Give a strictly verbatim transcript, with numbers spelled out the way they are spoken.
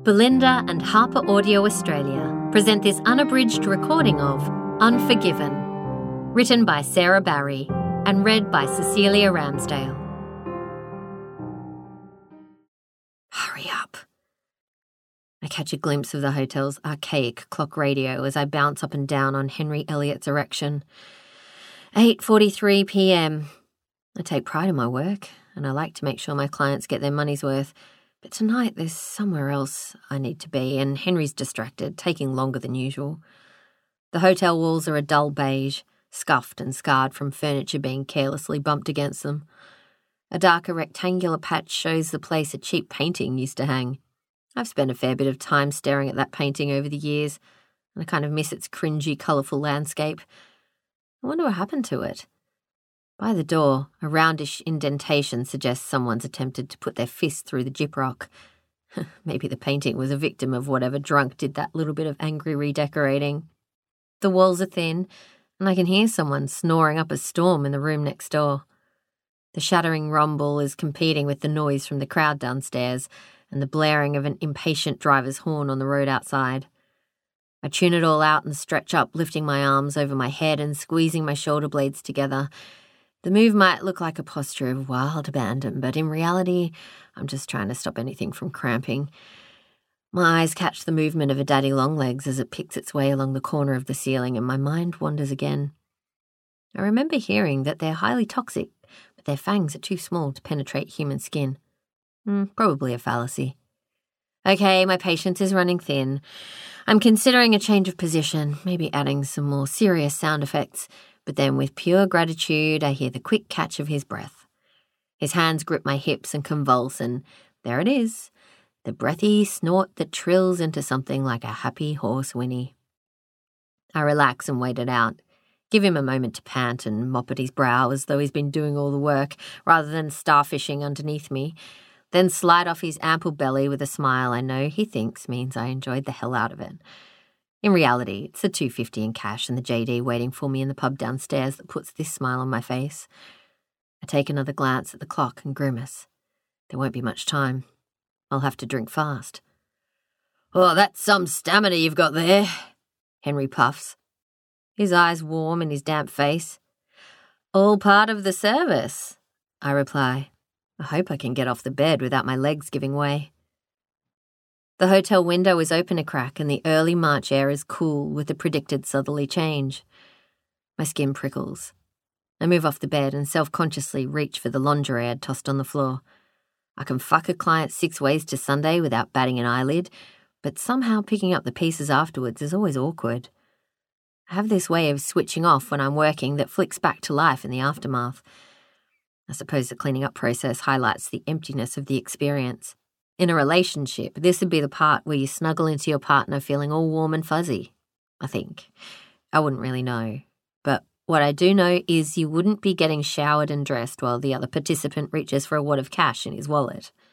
Belinda and Harper Audio Australia present this unabridged recording of Unforgiven, written by Sarah Barry and read by Cecilia Ramsdale. Hurry up. I catch a glimpse of the hotel's archaic clock radio as I bounce up and down on Henry Elliott's erection. eight forty-three p.m. I take pride in my work, and I like to make sure my clients get their money's worth. But tonight there's somewhere else I need to be, and Henry's distracted, taking longer than usual. The hotel walls are a dull beige, scuffed and scarred from furniture being carelessly bumped against them. A darker rectangular patch shows the place a cheap painting used to hang. I've spent a fair bit of time staring at that painting over the years, and I kind of miss its cringy, colourful landscape. I wonder what happened to it. By the door, a roundish indentation suggests someone's attempted to put their fist through the gyprock. Maybe the painting was a victim of whatever drunk did that little bit of angry redecorating. The walls are thin, and I can hear someone snoring up a storm in the room next door. The shattering rumble is competing with the noise from the crowd downstairs and the blaring of an impatient driver's horn on the road outside. I tune it all out and stretch up, lifting my arms over my head and squeezing my shoulder blades together. The move might look like a posture of wild abandon, but in reality, I'm just trying to stop anything from cramping. My eyes catch the movement of a daddy longlegs as it picks its way along the corner of the ceiling, and my mind wanders again. I remember hearing that they're highly toxic, but their fangs are too small to penetrate human skin. Mm, probably a fallacy. Okay, my patience is running thin. I'm considering a change of position, maybe adding some more serious sound effects. But then with pure gratitude, I hear the quick catch of his breath. His hands grip my hips and convulse, and there it is, the breathy snort that trills into something like a happy horse whinny. I relax and wait it out, give him a moment to pant and mop at his brow as though he's been doing all the work, rather than starfishing underneath me, then slide off his ample belly with a smile I know he thinks means I enjoyed the hell out of it. In reality, it's the two dollars fifty in cash and the J D waiting for me in the pub downstairs that puts this smile on my face. I take another glance at the clock and grimace. There won't be much time. I'll have to drink fast. "Oh, that's some stamina you've got there," Henry puffs, his eyes warm in his damp face. "All part of the service," I reply. I hope I can get off the bed without my legs giving way. The hotel window is open a crack and the early March air is cool with the predicted southerly change. My skin prickles. I move off the bed and self-consciously reach for the lingerie I'd tossed on the floor. I can fuck a client six ways to Sunday without batting an eyelid, but somehow picking up the pieces afterwards is always awkward. I have this way of switching off when I'm working that flicks back to life in the aftermath. I suppose the cleaning up process highlights the emptiness of the experience. In a relationship, this would be the part where you snuggle into your partner feeling all warm and fuzzy, I think. I wouldn't really know. But what I do know is you wouldn't be getting showered and dressed while the other participant reaches for a wad of cash in his wallet.